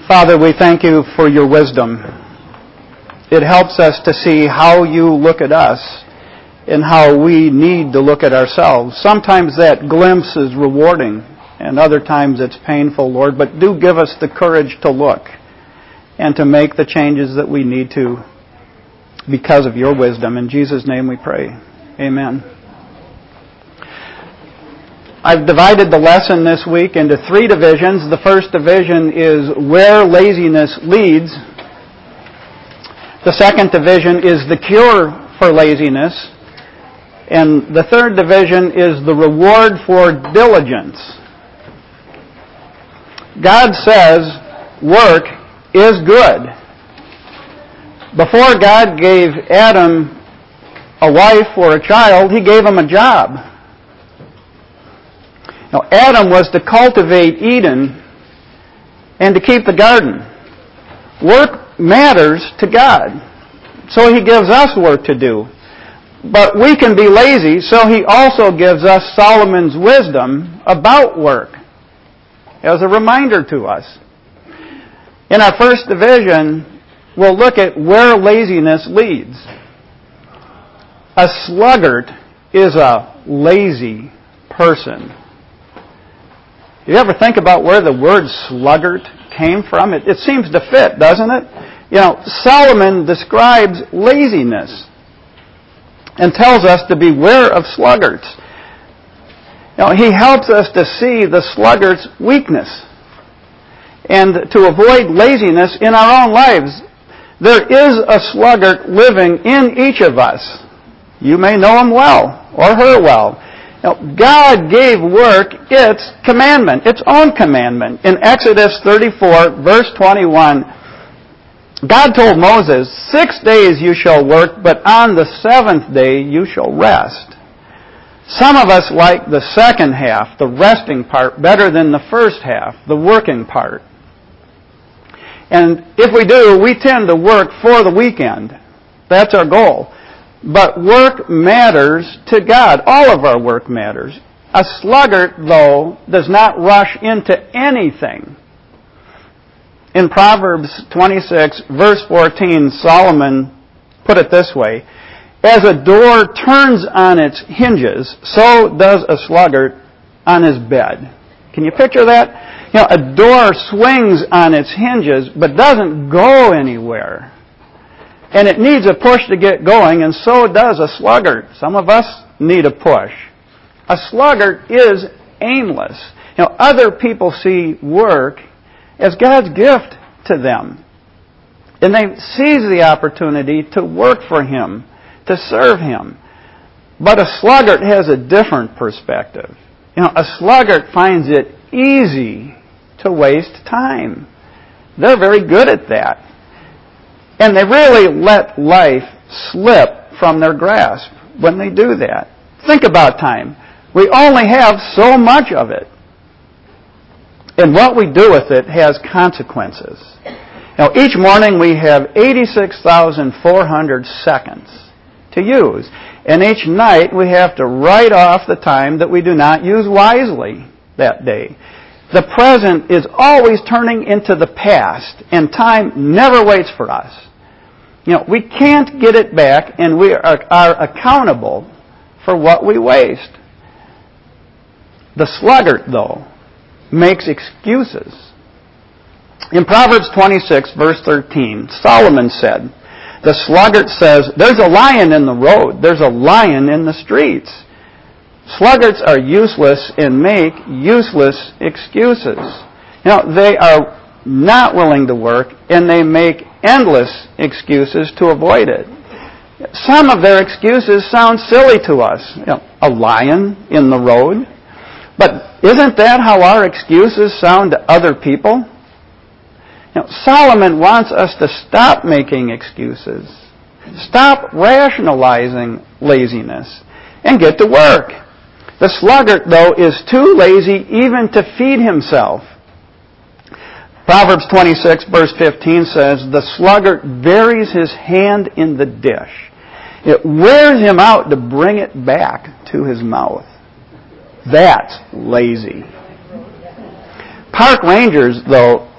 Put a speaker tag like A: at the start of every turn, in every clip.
A: Father, we thank you for your wisdom. It helps us to see how you look at us and how we need to look at ourselves. Sometimes that glimpse is rewarding, and other times it's painful, Lord, but do give us the courage to look and to make the changes that we need to because of your wisdom. In Jesus' name we pray. Amen. I've divided the lesson this week into 3 divisions. The first division is where laziness leads. The second division is the cure for laziness. And the third division is the reward for diligence. God says work is good. Before God gave Adam a wife or a child, He gave him a job. Now, Adam was to cultivate Eden and to keep the garden. Work matters to God, so He gives us work to do. But we can be lazy, so He also gives us Solomon's wisdom about work as a reminder to us. In our first division, we'll look at where laziness leads. A sluggard is a lazy person. You ever think about where the word sluggard came from? It seems to fit, doesn't it? You know, Solomon describes laziness and tells us to beware of sluggards. You know, he helps us to see the sluggard's weakness and to avoid laziness in our own lives. There is a sluggard living in each of us. You may know him well or her well. Now, God gave work its commandment, its own commandment. In Exodus 34, verse 21, God told Moses, 6 days you shall work, but on the 7th day you shall rest. Some of us like the second half, the resting part, better than the first half, the working part. And if we do, we tend to work for the weekend. That's our goal. But work matters to God. All of our work matters. A sluggard, though, does not rush into anything. In Proverbs 26, verse 14, Solomon put it this way, as a door turns on its hinges, so does a sluggard on his bed. Can you picture that? You know, a door swings on its hinges, but doesn't go anywhere. And it needs a push to get going, and so does a sluggard. Some of us need a push. A sluggard is aimless. You know, other people see work as God's gift to them. And they seize the opportunity to work for Him, to serve Him. But a sluggard has a different perspective. You know, a sluggard finds it easy to waste time. They're very good at that. And they really let life slip from their grasp when they do that. Think about time. We only have so much of it. And what we do with it has consequences. Now, each morning we have 86,400 seconds to use. And each night we have to write off the time that we do not use wisely that day. The present is always turning into the past, and time never waits for us. You know, we can't get it back, and we are accountable for what we waste. The sluggard, though, makes excuses. In Proverbs 26, verse 13, Solomon said, the sluggard says, there's a lion in the road, there's a lion in the streets. Sluggards are useless and make useless excuses. You know, they are not willing to work, and they make endless excuses to avoid it. Some of their excuses sound silly to us. You know, a lion in the road. But isn't that how our excuses sound to other people? You know, Solomon wants us to stop making excuses, stop rationalizing laziness, and get to work. The sluggard, though, is too lazy even to feed himself. Proverbs 26, verse 15 says, the sluggard buries his hand in the dish. It wears him out to bring it back to his mouth. That's lazy. Park rangers, though,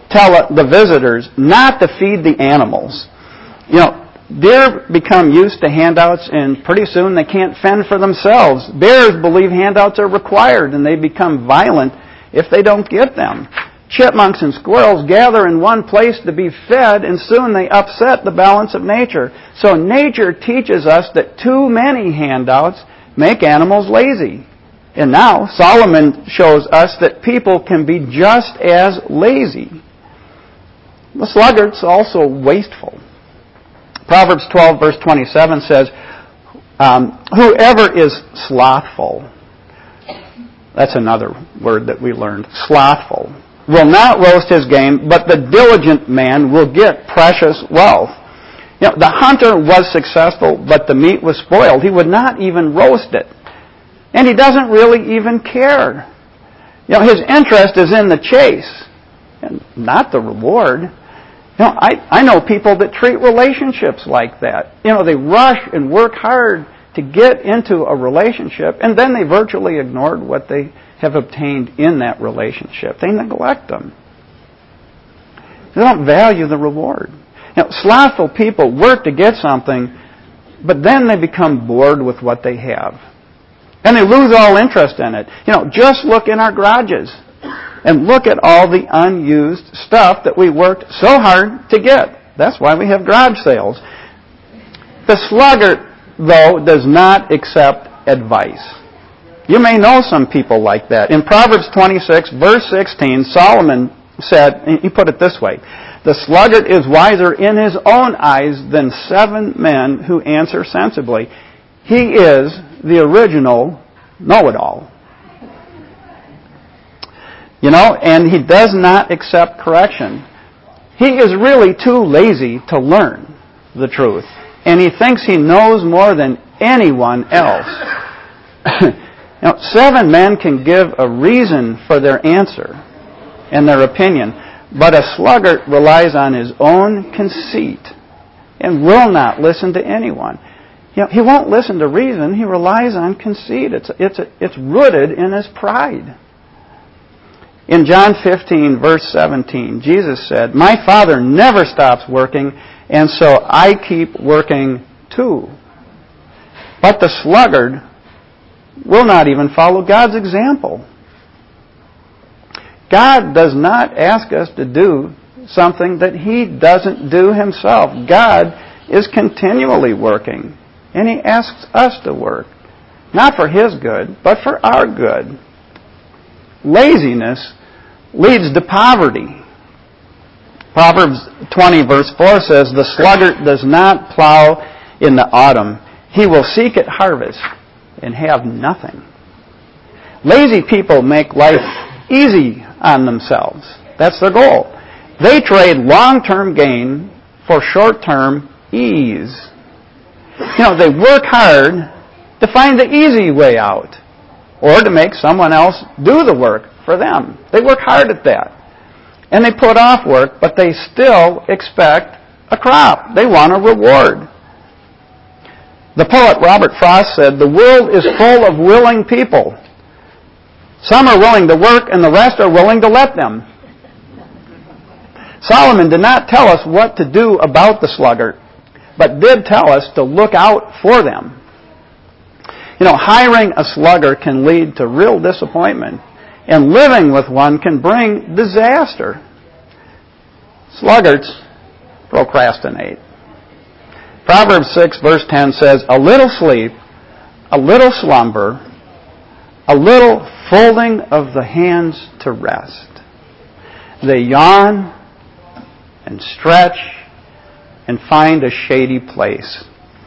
A: tell the visitors not to feed the animals. Deer become used to handouts, and pretty soon they can't fend for themselves. Bears believe handouts are required, and they become violent if they don't get them. Chipmunks and squirrels gather in one place to be fed, and soon they upset the balance of nature. So nature teaches us that too many handouts make animals lazy. And now Solomon shows us that people can be just as lazy. The sluggard's also wasteful. Proverbs 12, verse 27 says, whoever is slothful, that's another word that we learned, slothful, will not roast his game, but the diligent man will get precious wealth. The hunter was successful, but the meat was spoiled. He would not even roast it. And he doesn't really even care. His interest is in the chase, and not the reward. I know people that treat relationships like that. They rush and work hard to get into a relationship, and then they virtually ignored what they have obtained in that relationship. They neglect them. They don't value the reward. Slothful people work to get something, but then they become bored with what they have. And they lose all interest in it. Just look in our garages and look at all the unused stuff that we worked so hard to get. That's why we have garage sales. The sluggard, though, does not accept advice. You may know some people like that. In Proverbs 26, verse 16, Solomon said, he put it this way, the sluggard is wiser in his own eyes than 7 men who answer sensibly. He is the original know-it-all. And he does not accept correction. He is really too lazy to learn the truth. And he thinks he knows more than anyone else. 7 men can give a reason for their answer and their opinion, but a sluggard relies on his own conceit and will not listen to anyone. He won't listen to reason. He relies on conceit. It's rooted in his pride. In John 15, verse 17, Jesus said, my Father never stops working, and so I keep working too. But the sluggard will not even follow God's example. God does not ask us to do something that He doesn't do Himself. God is continually working. And He asks us to work. Not for His good, but for our good. Laziness leads to poverty. Proverbs 20 verse 4 says, the sluggard does not plow in the autumn. He will seek at harvest and have nothing. Lazy people make life easy on themselves. That's their goal. They trade long-term gain for short-term ease. They work hard to find the easy way out or to make someone else do the work for them. They work hard at that. And they put off work, but they still expect a crop. They want a reward. The poet Robert Frost said, the world is full of willing people. Some are willing to work and the rest are willing to let them. Solomon did not tell us what to do about the sluggard, but did tell us to look out for them. Hiring a sluggard can lead to real disappointment, and living with one can bring disaster. Sluggards procrastinate. Proverbs 6 verse 10 says, a little sleep, a little slumber, a little folding of the hands to rest. They yawn and stretch and find a shady place.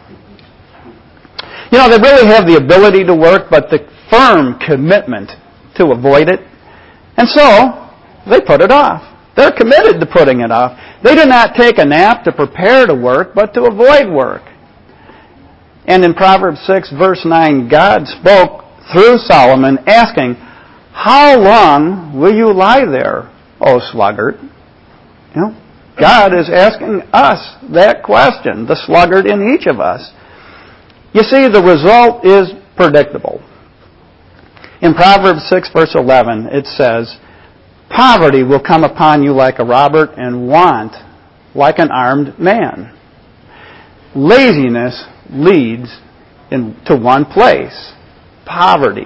A: They really have the ability to work, but the firm commitment to avoid it. And so, they put it off. They're committed to putting it off. They do not take a nap to prepare to work, but to avoid work. And in Proverbs 6, verse 9, God spoke through Solomon, asking, how long will you lie there, O sluggard? God is asking us that question, the sluggard in each of us. You see, the result is predictable. In Proverbs 6, verse 11, it says, Poverty will come upon you like a robber, and want like an armed man. Laziness leads to one place, poverty,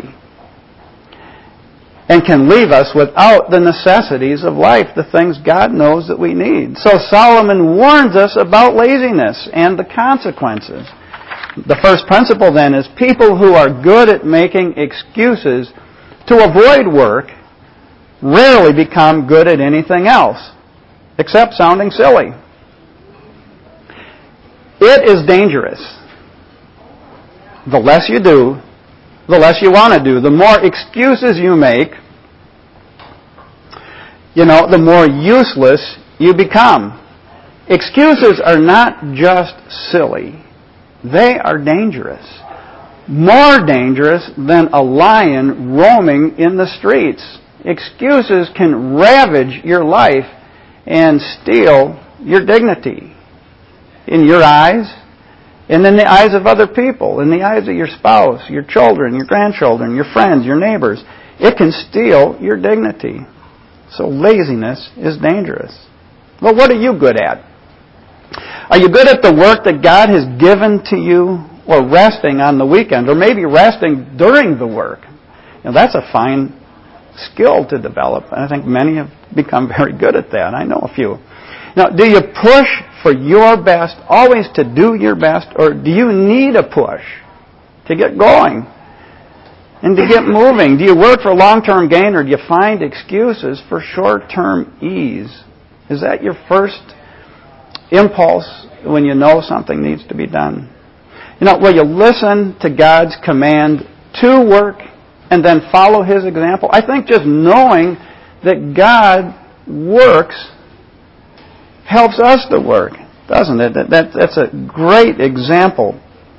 A: and can leave us without the necessities of life, the things God knows that we need. So Solomon warns us about laziness and the consequences. The first principle then is people who are good at making excuses to avoid work rarely become good at anything else, except sounding silly. It is dangerous. The less you do, the less you want to do. The more excuses you make, the more useless you become. Excuses are not just silly. They are dangerous. More dangerous than a lion roaming in the streets. Excuses can ravage your life and steal your dignity in your eyes and in the eyes of other people, in the eyes of your spouse, your children, your grandchildren, your friends, your neighbors. It can steal your dignity. So laziness is dangerous. Well, what are you good at? Are you good at the work that God has given to you, or resting on the weekend, or maybe resting during the work? That's a fine skill to develop, and I think many have become very good at that. I know a few. Now, do you push for your best, always to do your best, or do you need a push to get going and to get moving? Do you work for long-term gain, or do you find excuses for short-term ease? Is that your first impulse when you know something needs to be done? Will you listen to God's command to work and then follow His example? I think just knowing that God works helps us to work, doesn't it? That's a great example.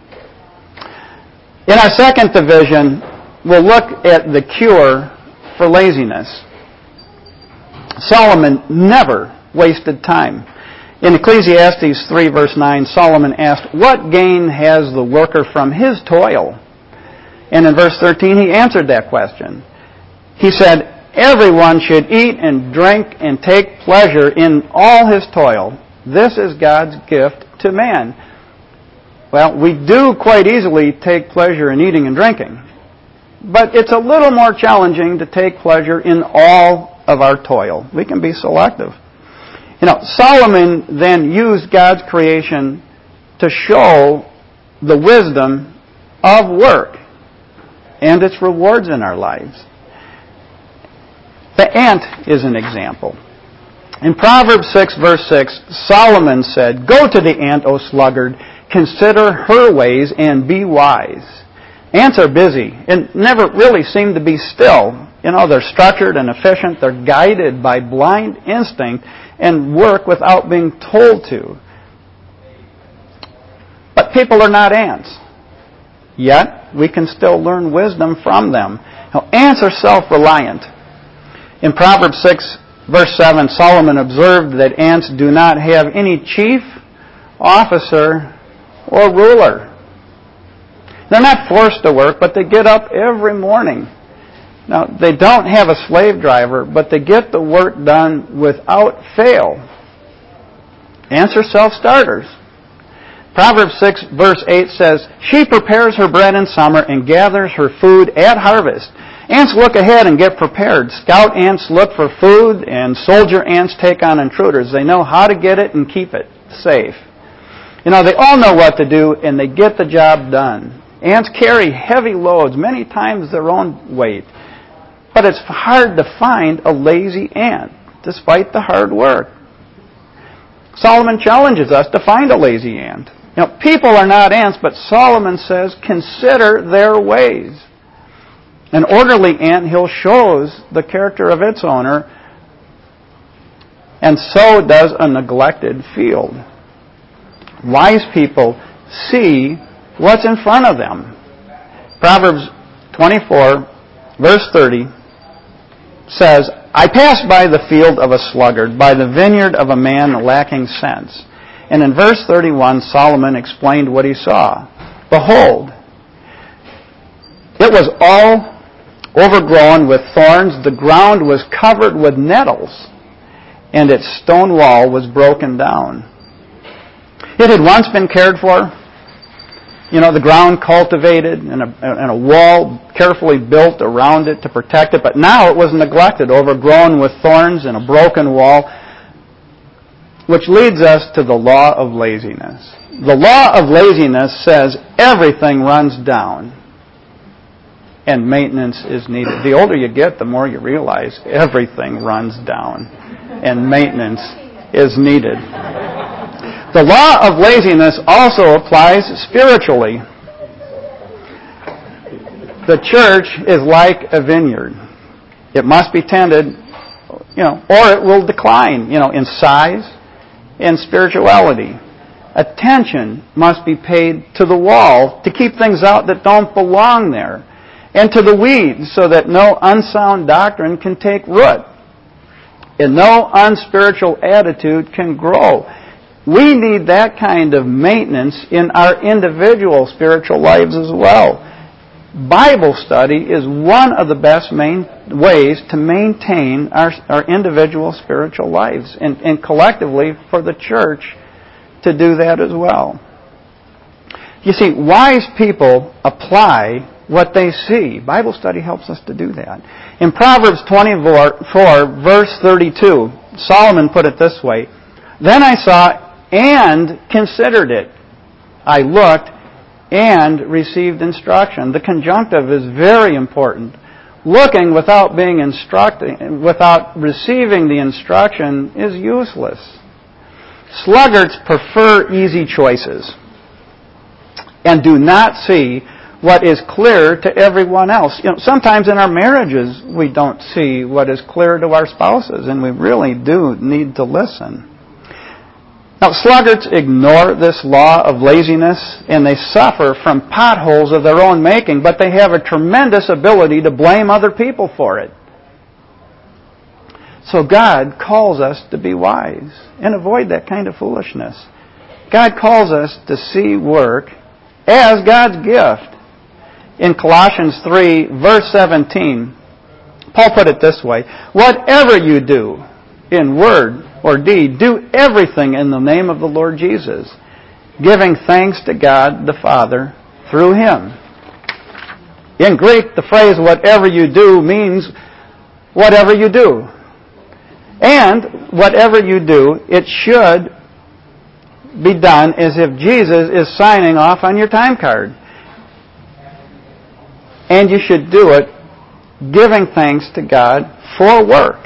A: In our second division, we'll look at the cure for laziness. Solomon never wasted time. In Ecclesiastes 3, verse 9, Solomon asked, "What gain has the worker from his toil?" And in verse 13, he answered that question. He said, "Everyone should eat and drink and take pleasure in all his toil. This is God's gift to man." Well, we do quite easily take pleasure in eating and drinking. But it's a little more challenging to take pleasure in all of our toil. We can be selective. Solomon then used God's creation to show the wisdom of work and its rewards in our lives. The ant is an example. In Proverbs 6, verse 6, Solomon said, "Go to the ant, O sluggard, consider her ways and be wise." Ants are busy and never really seem to be still. They're structured and efficient. They're guided by blind instinct and work without being told to. But people are not ants. Yet, we can still learn wisdom from them. Ants are self-reliant. In Proverbs 6, verse 7, Solomon observed that ants do not have any chief, officer, or ruler. They're not forced to work, but they get up every morning. Now, they don't have a slave driver, but they get the work done without fail. Ants are self-starters. Proverbs 6, verse 8 says, "She prepares her bread in summer and gathers her food at harvest." Ants look ahead and get prepared. Scout ants look for food, and soldier ants take on intruders. They know how to get it and keep it safe. They all know what to do, and they get the job done. Ants carry heavy loads, many times their own weight. But it's hard to find a lazy ant, despite the hard work. Solomon challenges us to find a lazy ant. People are not ants, but Solomon says, consider their ways. An orderly anthill shows the character of its owner, and so does a neglected field. Wise people see what's in front of them. Proverbs 24, verse 30 says, "I passed by the field of a sluggard, by the vineyard of a man lacking sense." And in verse 31, Solomon explained what he saw. "Behold, it was all overgrown with thorns. The ground was covered with nettles, and its stone wall was broken down. It had once been cared for. The ground cultivated and a wall carefully built around it to protect it. But now it was neglected, overgrown with thorns and a broken wall, which leads us to the law of laziness. The law of laziness says everything runs down and maintenance is needed. The older you get, the more you realize everything runs down and maintenance is needed. The law of laziness also applies spiritually. The church is like a vineyard. It must be tended, or it will decline, in size and spirituality. Attention must be paid to the wall to keep things out that don't belong there, and to the weeds so that no unsound doctrine can take root and no unspiritual attitude can grow. We need that kind of maintenance in our individual spiritual lives as well. Bible study is one of the best ways to maintain our individual spiritual lives, and collectively for the church to do that as well. You see, wise people apply what they see. Bible study helps us to do that. In Proverbs 24, verse 32, Solomon put it this way, "Then I saw and considered it. I looked and received instruction." The conjunctive is very important. Looking without being instructed, without receiving the instruction, is useless. Sluggards prefer easy choices and do not see what is clear to everyone else. Sometimes in our marriages we don't see what is clear to our spouses, and we really do need to listen. Now, sluggards ignore this law of laziness, and they suffer from potholes of their own making, but they have a tremendous ability to blame other people for it. So God calls us to be wise and avoid that kind of foolishness. God calls us to see work as God's gift. In Colossians 3, verse 17, Paul put it this way, "Whatever you do, in word or deed, do everything in the name of the Lord Jesus, giving thanks to God the Father through Him." In Greek, the phrase "whatever you do" means whatever you do. And whatever you do, it should be done as if Jesus is signing off on your time card. And you should do it giving thanks to God for work,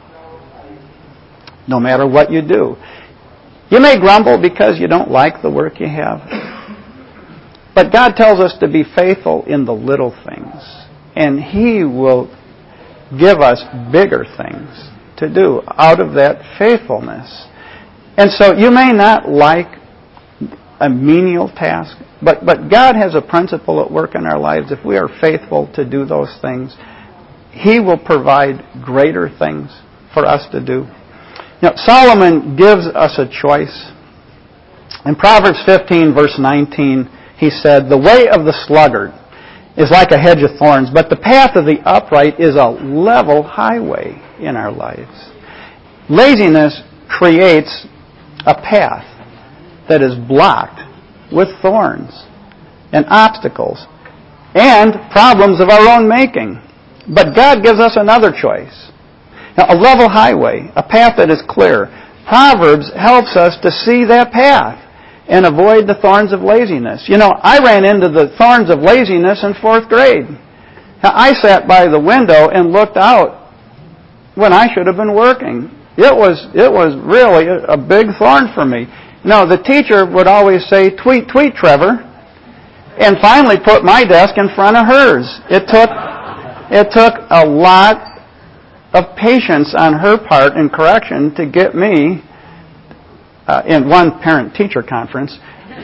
A: no matter what you do. You may grumble because you don't like the work you have, but God tells us to be faithful in the little things, and He will give us bigger things to do out of that faithfulness. And so you may not like a menial task, but God has a principle at work in our lives. If we are faithful to do those things, He will provide greater things for us to do. Solomon gives us a choice. In Proverbs 15, verse 19, he said, "The way of the sluggard is like a hedge of thorns, but the path of the upright is a level highway." In our lives, laziness creates a path that is blocked with thorns and obstacles and problems of our own making. But God gives us another choice. Now, a level highway, a path that is clear. Proverbs helps us to see that path and avoid the thorns of laziness. I ran into the thorns of laziness in 4th grade. Now, I sat by the window and looked out when I should have been working. It was really a big thorn for me. The teacher would always say, "Tweet, tweet, Trevor," and finally put my desk in front of hers. It took a lot of patience on her part and correction to get me, in one parent-teacher conference,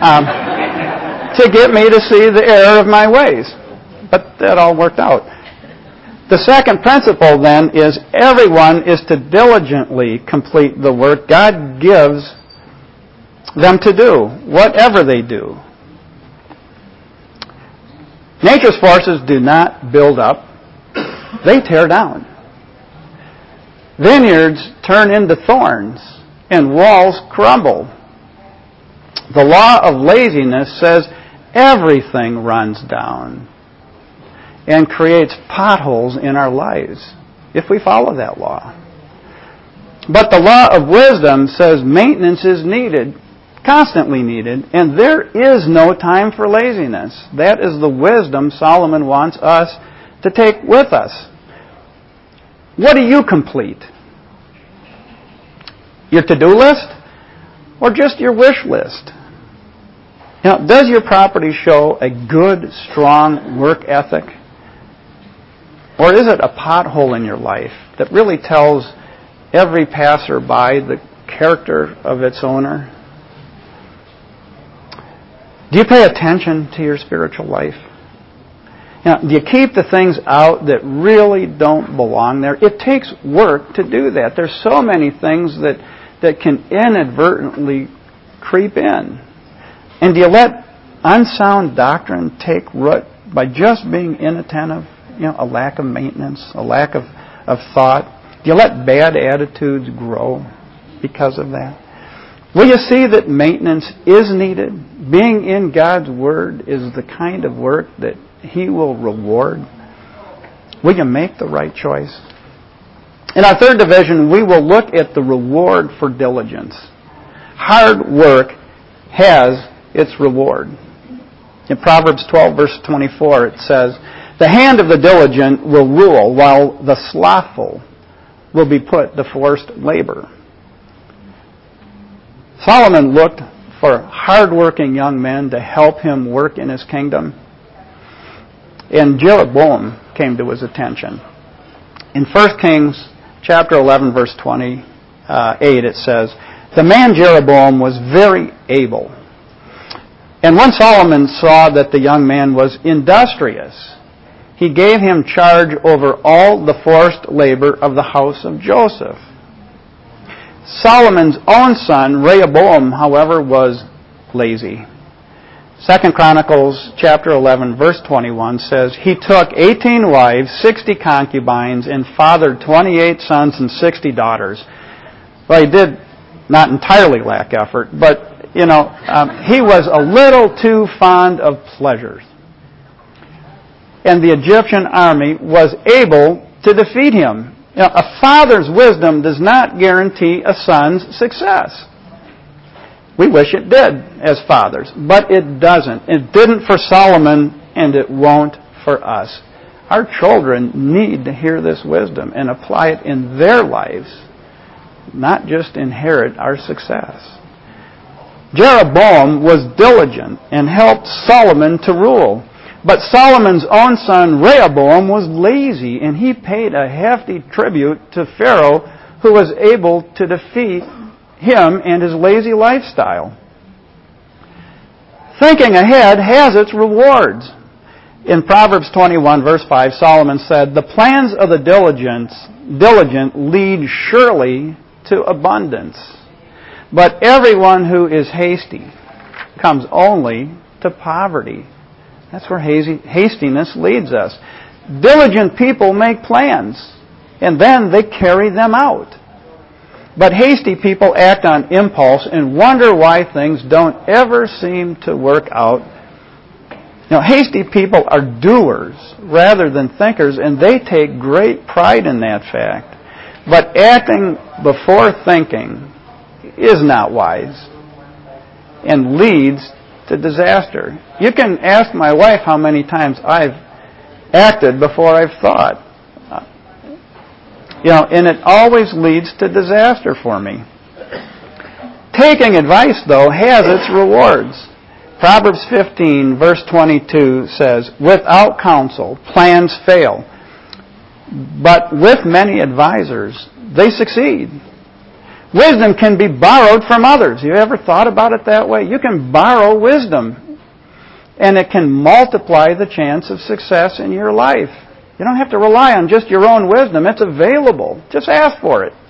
A: to get me to see the error of my ways. But that all worked out. The second principle, then, is everyone is to diligently complete the work God gives them to do, whatever they do. Nature's forces do not build up they tear down. Vineyards turn into thorns, and walls crumble. The law of laziness says everything runs down and creates potholes in our lives if we follow that law. But the law of wisdom says maintenance is needed, constantly needed, and there is no time for laziness. That is the wisdom Solomon wants us to take with us. What do you complete? Your to-do list or just your wish list? Does your property show a good, strong work ethic? Or is it a pothole in your life that really tells every passerby the character of its owner? Do you pay attention to your spiritual life? Do you keep the things out that really don't belong there? It takes work to do that. There's so many things that can inadvertently creep in. And do you let unsound doctrine take root by just being inattentive? A lack of maintenance, a lack of thought. Do you let bad attitudes grow because of that? Will you see that maintenance is needed? Being in God's Word is the kind of work that He will reward. Will you make the right choice? In our third division, we will look at the reward for diligence. Hard work has its reward. In Proverbs 12, verse 24, it says, "The hand of the diligent will rule, while the slothful will be put to forced labor." Solomon looked for hard-working young men to help him work in his kingdom. And Jeroboam came to his attention. In 1 Kings chapter 11, verse 28, it says, "The man Jeroboam was very able. And when Solomon saw that the young man was industrious, he gave him charge over all the forced labor of the house of Joseph." Solomon's own son, Rehoboam, however, was lazy. 2 Chronicles chapter 11, verse 21 says, "He took 18 wives, 60 concubines, and fathered 28 sons and 60 daughters." Well, he did not entirely lack effort, but, he was a little too fond of pleasures. And the Egyptian army was able to defeat him. A father's wisdom does not guarantee a son's success. We wish it did as fathers, but it doesn't. It didn't for Solomon, and it won't for us. Our children need to hear this wisdom and apply it in their lives, not just inherit our success. Jeroboam was diligent and helped Solomon to rule. But Solomon's own son, Rehoboam, was lazy, and he paid a hefty tribute to Pharaoh, who was able to defeat him and his lazy lifestyle. Thinking ahead has its rewards. In Proverbs 21, verse 5, Solomon said, "The plans of the diligent lead surely to abundance, but everyone who is hasty comes only to poverty." That's where hastiness leads us. Diligent people make plans, and then they carry them out. But hasty people act on impulse and wonder why things don't ever seem to work out. Hasty people are doers rather than thinkers, and they take great pride in that fact. But acting before thinking is not wise and leads to disaster. You can ask my wife how many times I've acted before I've thought. And it always leads to disaster for me. Taking advice, though, has its rewards. Proverbs 15, verse 22 says, "Without counsel, plans fail, but with many advisors, they succeed." Wisdom can be borrowed from others. You ever thought about it that way? You can borrow wisdom, and it can multiply the chance of success in your life. You don't have to rely on just your own wisdom. It's available. Just ask for it.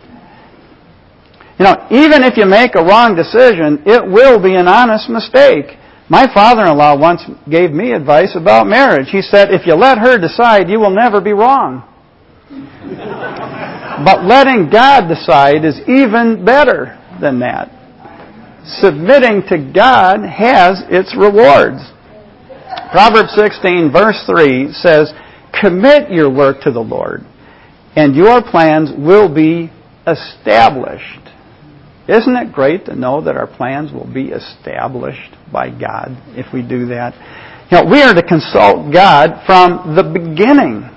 A: Even if you make a wrong decision, it will be an honest mistake. My father-in-law once gave me advice about marriage. He said, "If you let her decide, you will never be wrong." But letting God decide is even better than that. Submitting to God has its rewards. Proverbs 16, verse 3 says, "Commit your work to the Lord, and your plans will be established." Isn't it great to know that our plans will be established by God if we do that? We are to consult God from the beginning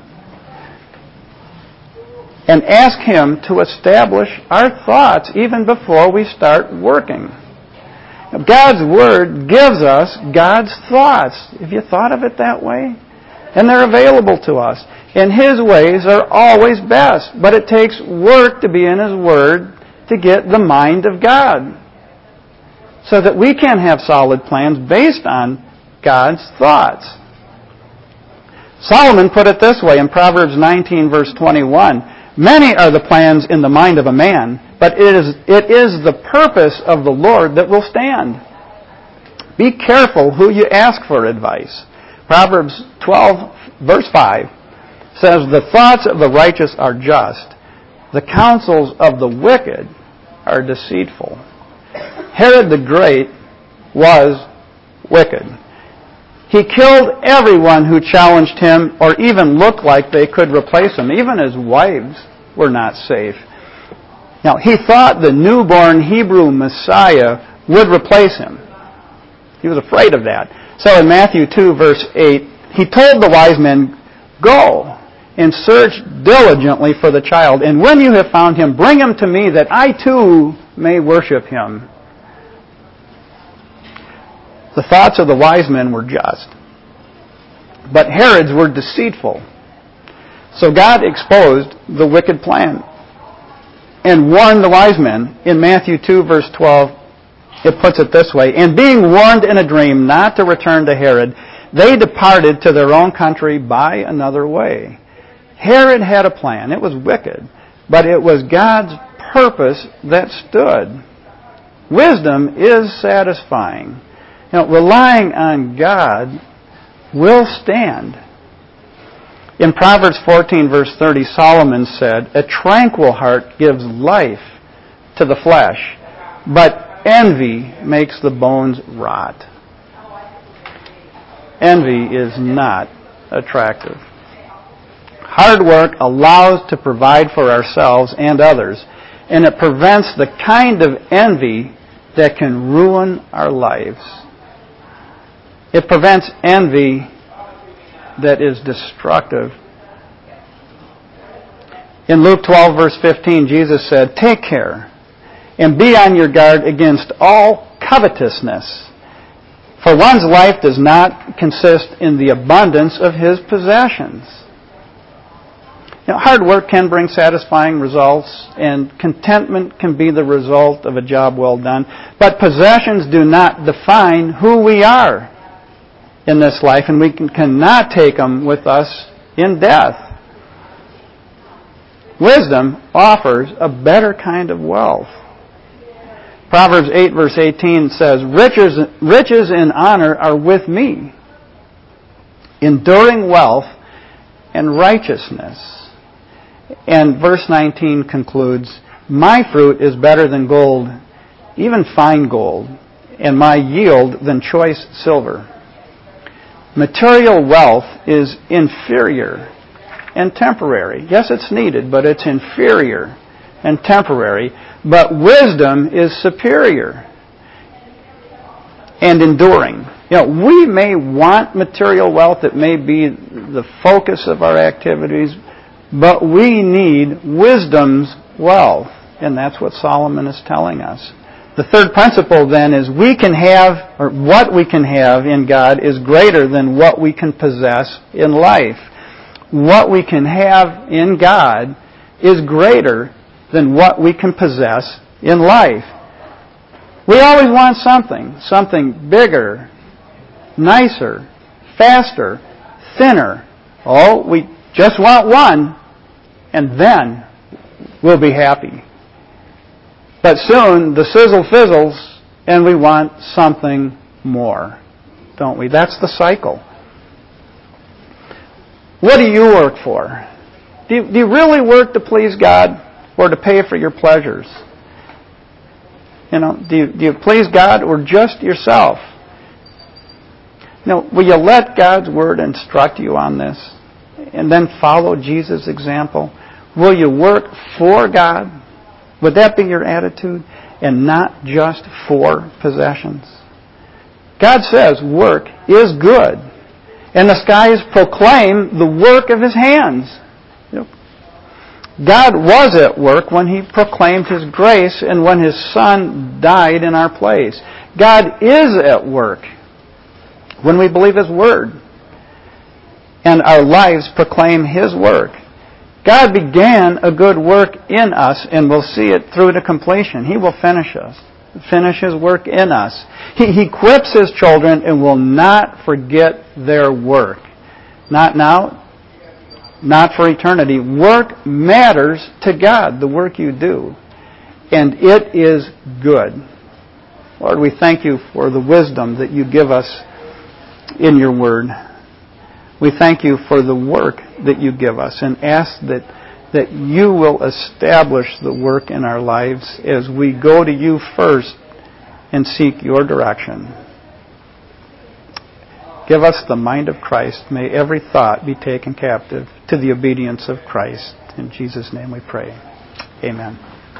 A: and ask Him to establish our thoughts even before we start working. God's Word gives us God's thoughts. Have you thought of it that way? And they're available to us. And His ways are always best. But it takes work to be in His Word to get the mind of God, so that we can have solid plans based on God's thoughts. Solomon put it this way in Proverbs 19, verse 21. "Many are the plans in the mind of a man, but it is the purpose of the Lord that will stand." Be careful who you ask for advice. Proverbs 12, verse 5 says, "The thoughts of the righteous are just. The counsels of the wicked are deceitful." Herod the Great was wicked. He killed everyone who challenged him or even looked like they could replace him. Even his wives were not safe. Now, he thought the newborn Hebrew Messiah would replace him. He was afraid of that. So in Matthew 2, verse 8, he told the wise men, "Go and search diligently for the child, and when you have found him, bring him to me, that I too may worship him." The thoughts of the wise men were just, but Herod's were deceitful. So God exposed the wicked plan and warned the wise men. In Matthew 2, verse 12, it puts it this way, "And being warned in a dream not to return to Herod, they departed to their own country by another way." Herod had a plan. It was wicked, but it was God's purpose that stood. Wisdom is satisfying. Relying on God will stand. In Proverbs 14, verse 30, Solomon said, "A tranquil heart gives life to the flesh, but envy makes the bones rot." Envy is not attractive. Hard work allows to provide for ourselves and others, and it prevents the kind of envy that can ruin our lives. It prevents envy that is destructive. In Luke 12, verse 15, Jesus said, "Take care and be on your guard against all covetousness, for one's life does not consist in the abundance of his possessions." Hard work can bring satisfying results, and contentment can be the result of a job well done. But possessions do not define who we are in this life, and we cannot take them with us in death. Wisdom offers a better kind of wealth. Proverbs 8, verse 18 says, "Riches and honor are with me, enduring wealth and righteousness." And verse 19 concludes, "My fruit is better than gold, even fine gold, and my yield than choice silver." Material wealth is inferior and temporary. Yes, it's needed, but it's inferior and temporary. But wisdom is superior and enduring. We may want material wealth. It may be the focus of our activities, but we need wisdom's wealth. And that's what Solomon is telling us. The third principle then is what we can have in God is greater than what we can possess in life. What we can have in God is greater than what we can possess in life. We always want something bigger, nicer, faster, thinner. We just want one, and then we'll be happy. But soon the sizzle fizzles, and we want something more, don't we? That's the cycle. What do you work for? Do you really work to please God or to pay for your pleasures? Do you please God or just yourself? Will you let God's Word instruct you on this and then follow Jesus' example? Will you work for God? Would that be your attitude? And not just for possessions? God says work is good. And the skies proclaim the work of His hands. God was at work when He proclaimed His grace and when His Son died in our place. God is at work when we believe His Word and our lives proclaim His work. God began a good work in us and will see it through to completion. He will finish His work in us. He equips His children and will not forget their work. Not now, not for eternity. Work matters to God, the work you do. And it is good. Lord, we thank You for the wisdom that You give us in Your Word. We thank You for the work that You give us and ask that You will establish the work in our lives as we go to You first and seek Your direction. Give us the mind of Christ. May every thought be taken captive to the obedience of Christ. In Jesus' name we pray. Amen.